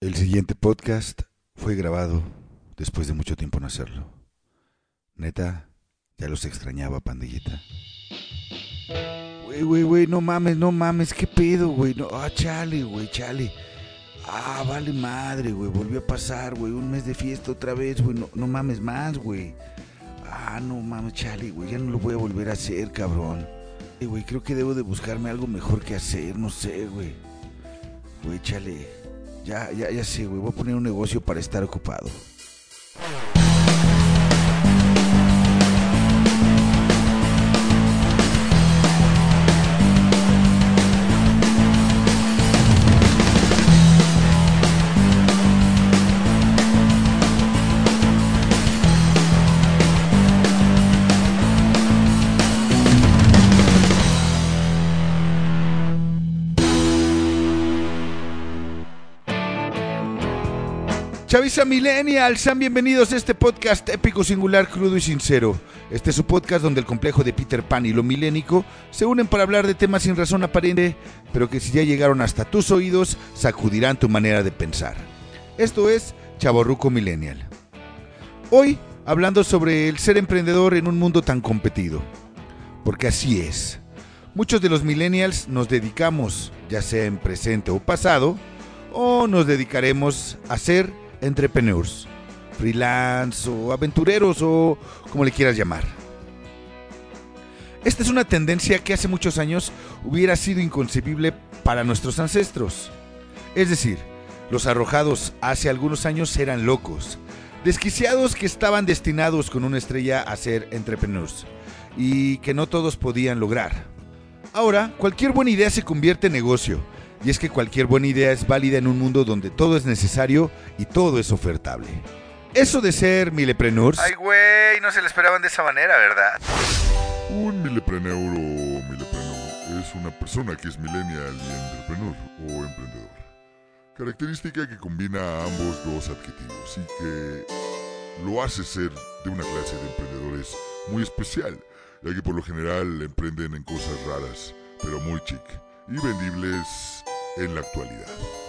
El siguiente podcast fue grabado después de mucho tiempo en hacerlo. Neta, ya los extrañaba, pandillita. Güey, no mames, ¿qué pedo, güey? No, chale. Vale madre, güey, volvió a pasar, güey, un mes de fiesta otra vez, güey, no mames más, güey. No mames, chale, güey, ya no lo voy a volver a hacer, cabrón. Güey, creo que debo de buscarme algo mejor que hacer, no sé, güey. Güey, chale, ya sé, güey, voy a poner un negocio para estar ocupado. Chavisa Millennial, sean bienvenidos a este podcast épico, singular, crudo y sincero. Este es su podcast donde el complejo de Peter Pan y lo milénico se unen para hablar de temas sin razón aparente, pero que si ya llegaron hasta tus oídos, sacudirán tu manera de pensar. Esto es Chavorruco Millennial. Hoy, hablando sobre el ser emprendedor en un mundo tan competido. Porque así es. Muchos de los millennials nos dedicamos, ya sea en presente o pasado, o nos dedicaremos a ser entrepreneurs, freelance o aventureros o como le quieras llamar. Esta es una tendencia que hace muchos años hubiera sido inconcebible para nuestros ancestros. Es decir, los arrojados hace algunos años eran locos, desquiciados que estaban destinados con una estrella a ser entrepreneurs y que no todos podían lograr. Ahora, cualquier buena idea se convierte en negocio. Y es que cualquier buena idea es válida en un mundo donde todo es necesario y todo es ofertable. Eso de ser millepreneurs... Ay, güey, no se le esperaban de esa manera, ¿verdad? Un millepreneur es una persona que es millennial y entrepreneur o emprendedor. Característica que combina ambos dos adjetivos y que lo hace ser de una clase de emprendedores muy especial, ya que por lo general emprenden en cosas raras, pero muy chic y vendibles en la actualidad.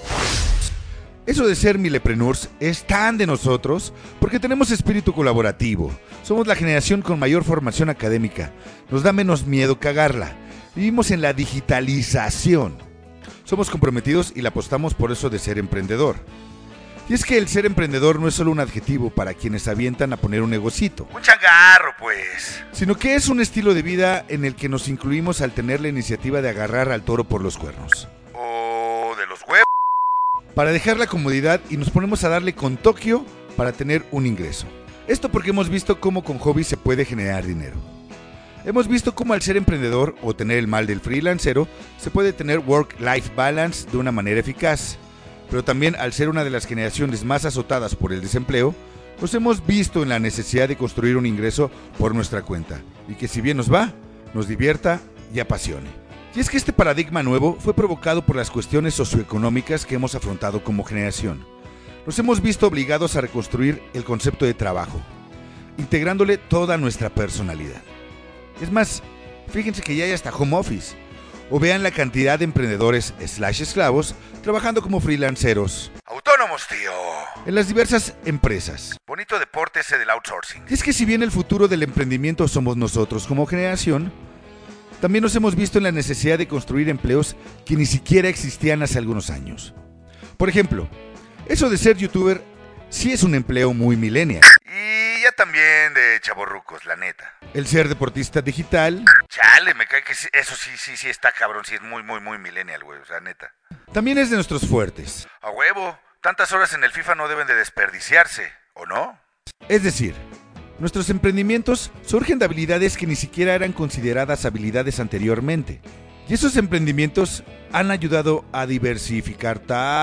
Eso de ser millepreneurs es tan de nosotros porque tenemos espíritu colaborativo. Somos la generación con mayor formación académica. Nos da menos miedo cagarla. Vivimos en la digitalización. Somos comprometidos y le apostamos por eso de ser emprendedor. Y es que el ser emprendedor no es solo un adjetivo para quienes avientan a poner un negocito. Un changarro, pues. Sino que es un estilo de vida en el que nos incluimos al tener la iniciativa de agarrar al toro por los cuernos. O de los huevos. Para dejar la comodidad y nos ponemos a darle con Tokio para tener un ingreso. Esto porque hemos visto cómo con hobbies se puede generar dinero. Hemos visto cómo al ser emprendedor o tener el mal del freelancero se puede tener work-life balance de una manera eficaz. Pero también al ser una de las generaciones más azotadas por el desempleo, nos hemos visto en la necesidad de construir un ingreso por nuestra cuenta y que si bien nos va, nos divierta y apasione. Y es que este paradigma nuevo fue provocado por las cuestiones socioeconómicas que hemos afrontado como generación. Nos hemos visto obligados a reconstruir el concepto de trabajo, integrándole toda nuestra personalidad. Es más, fíjense que ya hay hasta home office. O vean la cantidad de emprendedores /esclavos trabajando como freelanceros. Autónomos, tío. En las diversas empresas. Bonito deporte ese del outsourcing. Y es que si bien el futuro del emprendimiento somos nosotros como generación, también nos hemos visto en la necesidad de construir empleos que ni siquiera existían hace algunos años. Por ejemplo, eso de ser youtuber sí es un empleo muy millennial. Y ya también de chavorrucos, la neta. El ser deportista digital. Chale, me cae que eso sí está cabrón, sí es muy millennial, güey, o sea, neta. También es de nuestros fuertes. A huevo, tantas horas en el FIFA no deben de desperdiciarse, ¿o no? Es decir, nuestros emprendimientos surgen de habilidades que ni siquiera eran consideradas habilidades anteriormente. Y esos emprendimientos han ayudado a diversificar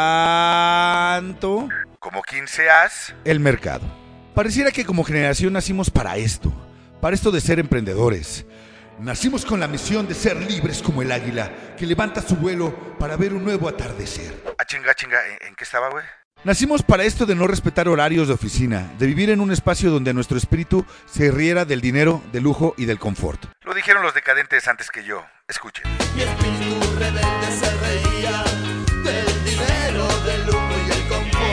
tanto... ¿Como 15as? El mercado. Pareciera que como generación nacimos para esto de ser emprendedores. Nacimos con la misión de ser libres como el águila, que levanta su vuelo para ver un nuevo atardecer. Chinga, ¿en qué estaba, güey? Nacimos para esto de no respetar horarios de oficina, de vivir en un espacio donde nuestro espíritu se riera del dinero, del lujo y del confort. Lo dijeron los decadentes antes que yo. Escuchen. Mi espíritu rebelde se reía del dinero, del lujo y el confort.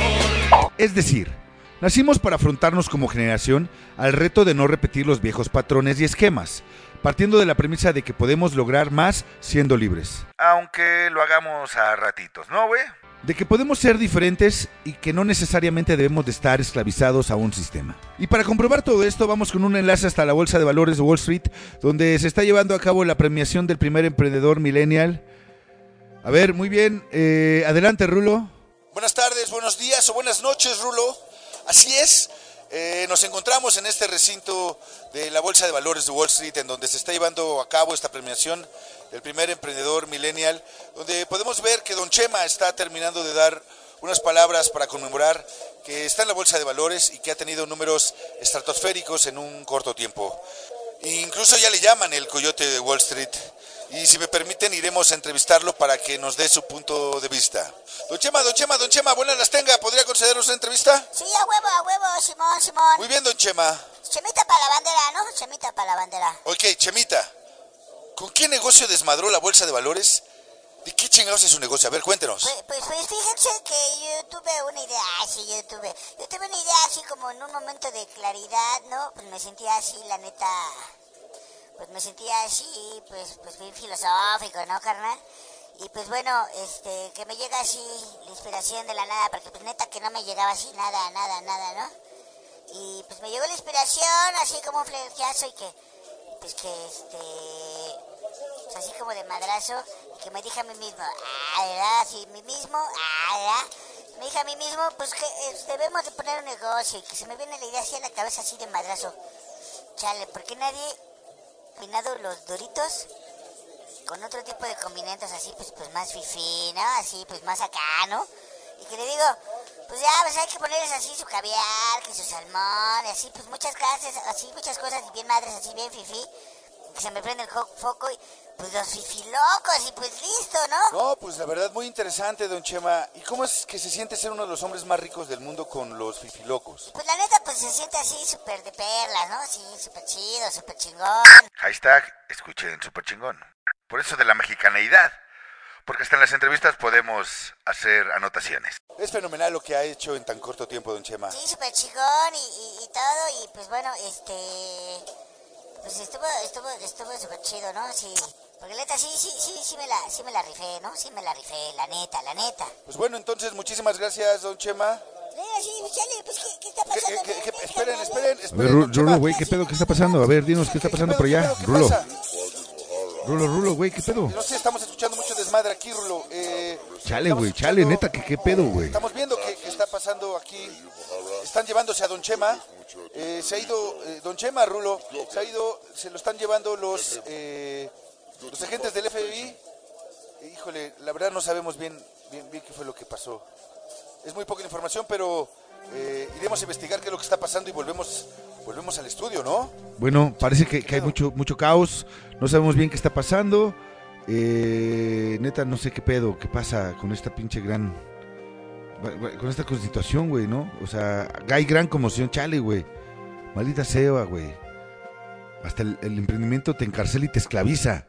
Es decir, nacimos para afrontarnos como generación al reto de no repetir los viejos patrones y esquemas, partiendo de la premisa de que podemos lograr más siendo libres. Aunque lo hagamos a ratitos, ¿no, güey? De que podemos ser diferentes y que no necesariamente debemos de estar esclavizados a un sistema. Y para comprobar todo esto, vamos con un enlace hasta la Bolsa de Valores de Wall Street, donde se está llevando a cabo la premiación del primer emprendedor millennial. A ver, muy bien, adelante, Rulo. Buenas tardes, buenos días o buenas noches, Rulo. Así es, nos encontramos en este recinto de la Bolsa de Valores de Wall Street, en donde se está llevando a cabo esta premiación del primer emprendedor millennial, donde podemos ver que Don Chema está terminando de dar unas palabras para conmemorar que está en la Bolsa de Valores y que ha tenido números estratosféricos en un corto tiempo. Incluso ya le llaman el coyote de Wall Street. Y si me permiten, iremos a entrevistarlo para que nos dé su punto de vista. Don Chema, buenas las tenga. ¿Podría concedernos una entrevista? Sí, a huevo, Simón. Muy bien, Don Chema. Chemita para la bandera, ¿no? Chemita para la bandera. Ok, Chemita, ¿con qué negocio desmadró la Bolsa de Valores? ¿De qué chingados es su negocio? A ver, cuéntenos. Pues fíjense que yo tuve una idea, yo tuve una idea así como en un momento de claridad, ¿no? Pues me sentía así, la neta, pues bien filosófico, ¿no, carnal? Y pues bueno, que me llega así la inspiración de la nada, porque pues neta que no me llegaba así nada, ¿no? Y pues me llegó la inspiración así como un flechazo y que, pues así como de madrazo, y que me dije a mí mismo, ¿verdad? Sí, ¿verdad? Me dije a mí mismo, pues que debemos de poner un negocio, y que se me viene la idea así a la cabeza así de madrazo. Chale, ¿por qué nadie ha combinado los Doritos con otro tipo de condimentos así, pues más fifí, ¿no? Así, pues más acá, ¿no? Y que le digo, pues ya, pues hay que ponerles así su caviar, que su salmón, y así, pues muchas cosas y bien madres, así bien fifí, que se me prende el foco y pues los fifilocos y pues listo, ¿no? No, pues la verdad muy interesante, Don Chema. ¿Y cómo es que se siente ser uno de los hombres más ricos del mundo con los fifilocos? Pues la neta, pues se siente así súper de perlas, ¿no? Sí, súper chido, súper chingón. Hashtag, escuchen, súper chingón. Por eso de la mexicaneidad. Porque hasta en las entrevistas podemos hacer anotaciones. Es fenomenal lo que ha hecho en tan corto tiempo, Don Chema. Sí, súper chingón y todo, y pues bueno, pues estuvo súper chido, ¿no? Sí, porque neta, sí me la rifé, ¿no? Sí me la rifé, la neta. Pues bueno, entonces, muchísimas gracias, Don Chema. Sí, chale, pues, ¿qué está pasando? Esperen. A ver, Rulo, güey, ¿qué pedo? ¿Qué está pasando? A ver, dinos, ¿qué está pasando por allá? Rulo. Rulo, güey, ¿qué pedo? No sé, estamos escuchando mucho desmadre aquí, Rulo. Chale, güey, neta, ¿qué pedo, güey? Estamos viendo qué está pasando aquí. Están llevándose a Don Chema. Se ha ido, Don Chema, Rulo, se lo están llevando los agentes del FBI. Híjole, la verdad no sabemos bien qué fue lo que pasó. Es muy poca información, pero iremos a investigar qué es lo que está pasando y volvemos al estudio, ¿no? Bueno, parece que hay mucho caos, no sabemos bien qué está pasando. Neta, no sé qué pedo, qué pasa con esta pinche con esta constitución, güey, ¿no? O sea, hay gran conmoción, chale, güey. Maldita sea, güey. Hasta el emprendimiento te encarcela y te esclaviza.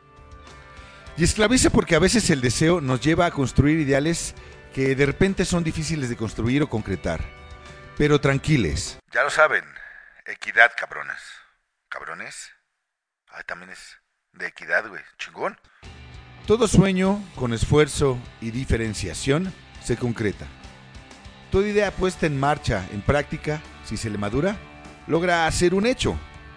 Y esclaviza porque a veces el deseo nos lleva a construir ideales que de repente son difíciles de construir o concretar. Pero tranquiles. Ya lo saben, equidad, cabrones. ¿Cabrones? También es de equidad, güey. Chingón. Todo sueño, con esfuerzo y diferenciación, se concreta. Toda idea puesta en marcha, en práctica, si se le madura, logra hacer un hecho.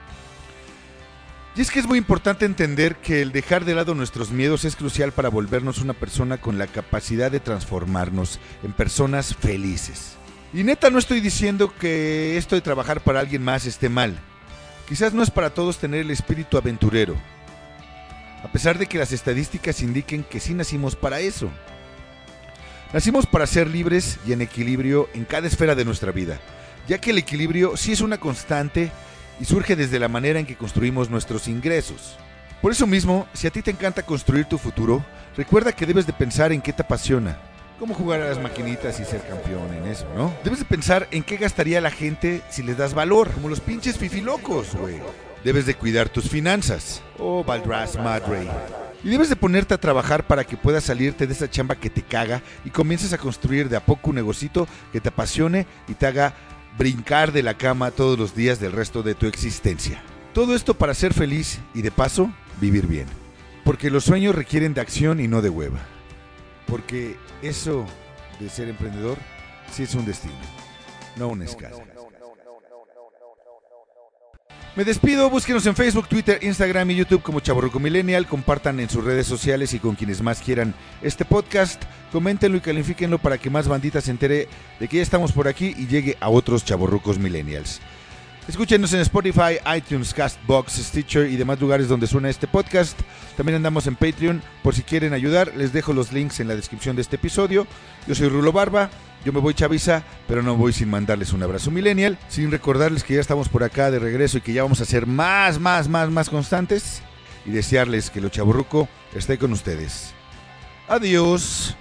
Y es que es muy importante entender que el dejar de lado nuestros miedos es crucial para volvernos una persona con la capacidad de transformarnos en personas felices. Y neta, no estoy diciendo que esto de trabajar para alguien más esté mal. Quizás no es para todos tener el espíritu aventurero, a pesar de que las estadísticas indiquen que sí nacimos para eso. Nacimos para ser libres y en equilibrio en cada esfera de nuestra vida, ya que el equilibrio sí es una constante y surge desde la manera en que construimos nuestros ingresos. Por eso mismo, si a ti te encanta construir tu futuro, recuerda que debes de pensar en qué te apasiona. Cómo jugar a las maquinitas y ser campeón en eso, ¿no? Debes de pensar en qué gastaría la gente si les das valor, como los pinches fifilocos, güey. Debes de cuidar tus finanzas. Oh, Valdraz Madre. Y debes de ponerte a trabajar para que puedas salirte de esa chamba que te caga y comiences a construir de a poco un negocito que te apasione y te haga brincar de la cama todos los días del resto de tu existencia. Todo esto para ser feliz y de paso vivir bien. Porque los sueños requieren de acción y no de hueva. Porque eso de ser emprendedor sí es un destino, no una escala. Me despido, búsquenos en Facebook, Twitter, Instagram y YouTube como Chavorruco Millennial, compartan en sus redes sociales y con quienes más quieran este podcast, coméntenlo y califíquenlo para que más bandita se entere de que ya estamos por aquí y llegue a otros Chavorrucos Millennials. Escúchenos en Spotify, iTunes, Castbox, Stitcher y demás lugares donde suena este podcast. También andamos en Patreon, por si quieren ayudar, les dejo los links en la descripción de este episodio. Yo soy Rulo Barba, yo me voy chaviza, pero no voy sin mandarles un abrazo millennial, sin recordarles que ya estamos por acá de regreso y que ya vamos a ser más constantes y desearles que lo chavorruco esté con ustedes. Adiós.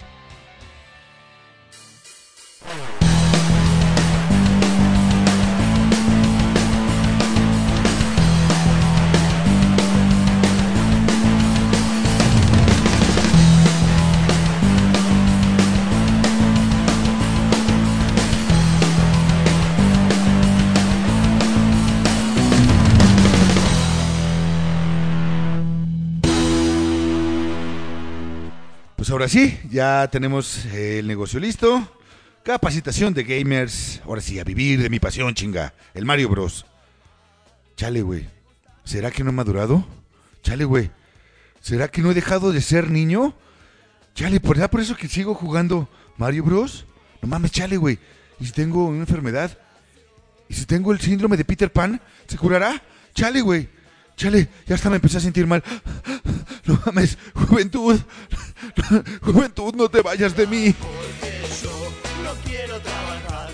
Pues ahora sí, ya tenemos el negocio listo. Capacitación de gamers. Ahora sí, a vivir de mi pasión, chinga. El Mario Bros. Chale, güey. ¿Será que no he madurado? Chale, güey. ¿Será que no he dejado de ser niño? Chale, por eso que sigo jugando Mario Bros. No mames, chale, güey. ¿Y si tengo una enfermedad? ¿Y si tengo el síndrome de Peter Pan? ¿Se curará? Chale, güey. Chale, ya hasta me empecé a sentir mal. No mames, juventud. Juventud, no te vayas de mí. Porque yo no quiero trabajar.